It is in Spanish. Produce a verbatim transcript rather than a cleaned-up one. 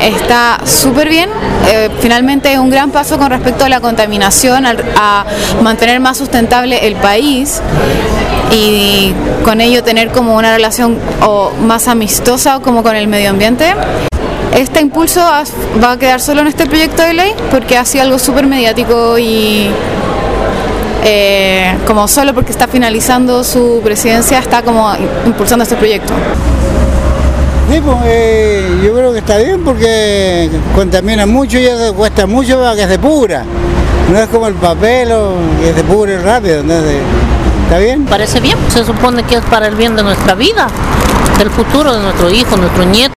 está súper bien. Eh, finalmente es un gran paso con respecto a la contaminación, a, a mantener más sustentable el país y con ello tener como una relación o más amistosa como con el medio ambiente. Este impulso va a quedar solo en este proyecto de ley porque ha sido algo súper mediático y eh, como solo porque está finalizando su presidencia está como impulsando este proyecto. Sí, pues, eh, yo creo que está bien porque contamina mucho y eso cuesta mucho para que se pudra. No es como el papel o que se pudre rápido, entonces, ¿está bien? Parece bien, se supone que es para el bien de nuestra vida, del futuro de nuestro hijo, nuestro nieto.